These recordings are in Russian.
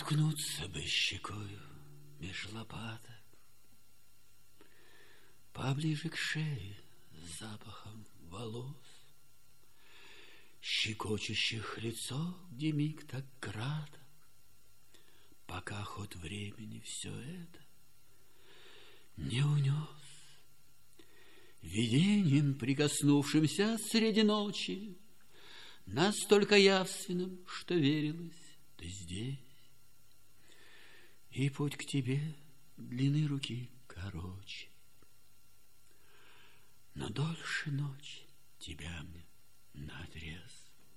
Уткнуться бы щекою меж лопаток, поближе к шее с запахом волос, щекочущих лицо, где миг так краток, пока ход времени все это не унес. Видением, прикоснувшимся среди ночи, настолько явственным, что верилось, ты здесь, и путь к тебе длины руки короче. Но дольше ночи тебя мне наотрез.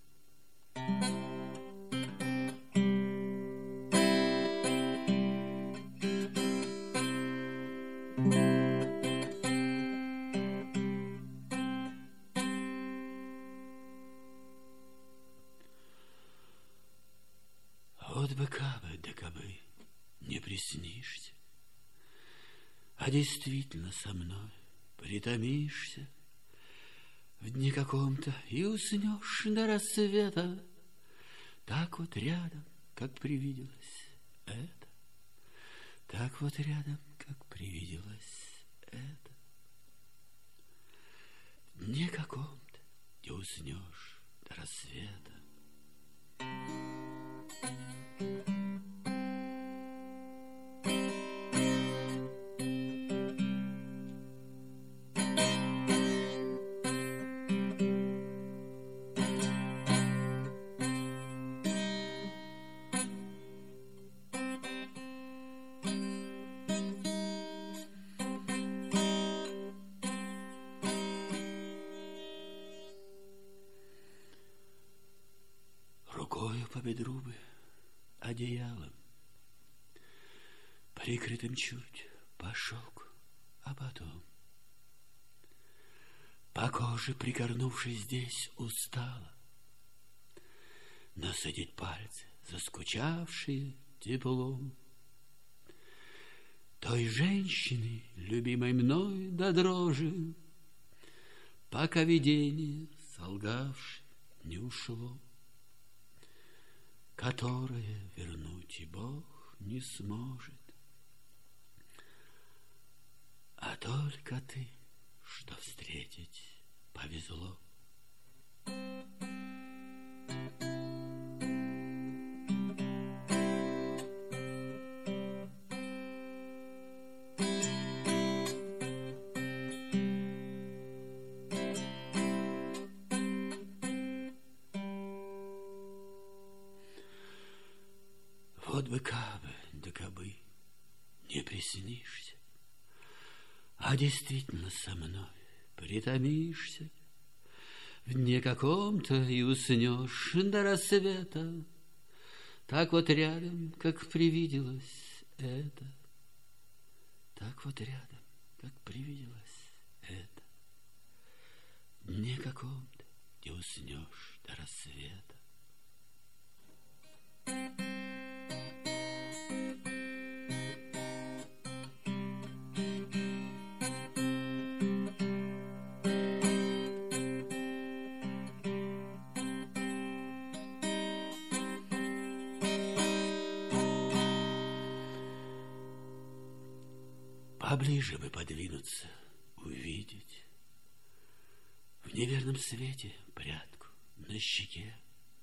Вот бы кабы, да кабы не приснишься, а действительно со мной притомишься в дне каком-то и уснешь до рассвета, так вот рядом, как привиделось это, так вот рядом, как привиделось это. В дне каком-то, где уснешь до рассвета. Рукою по бедру бы, одеялом, прикрытым чуть по шелку, а потом по коже, прикорнувшись здесь, устала насадить пальцы, заскучавшие теплом той женщины, любимой мной до дрожи, пока видение, солгавшее, не ушло, которое вернуть и Бог не сможет, а только ты, что встретить повезло. Вот бы кабы, да кабы не приснишься, а действительно со мной притомишься в дне каком-то и уснешь до рассвета, так вот рядом, как привиделось это, так вот рядом, как привиделось это, в дне каком-то, где уснешь до рассвета. Поближе бы подвинуться, увидеть в неверном свете прядку на щеке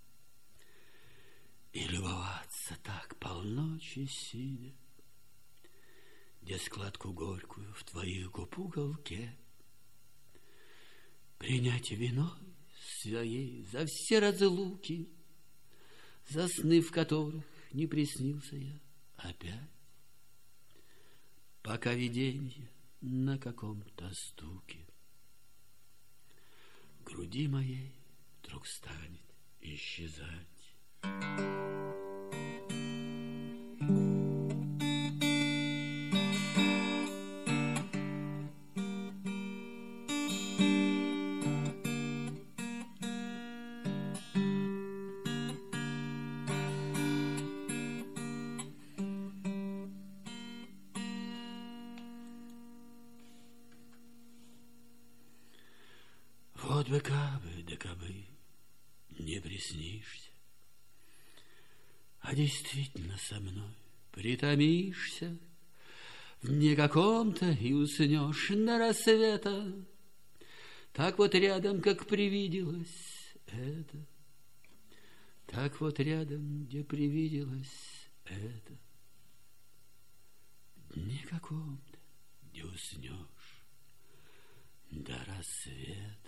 и любоваться так полночи сидя, где складку горькую в твоих губ уголке принять виной своей за все разлуки, за сны, в которых не приснился я опять, пока виденье на каком-то стуке груди моей вдруг станет исчезать. Вот бы кабы, да кабы не приснишься, А действительно со мной притомишься в дне каком-то и уснешь на рассвета. Так вот рядом, как привиделось это, так вот рядом, где привиделось это, в дне каком-то, где уснешь до рассвета.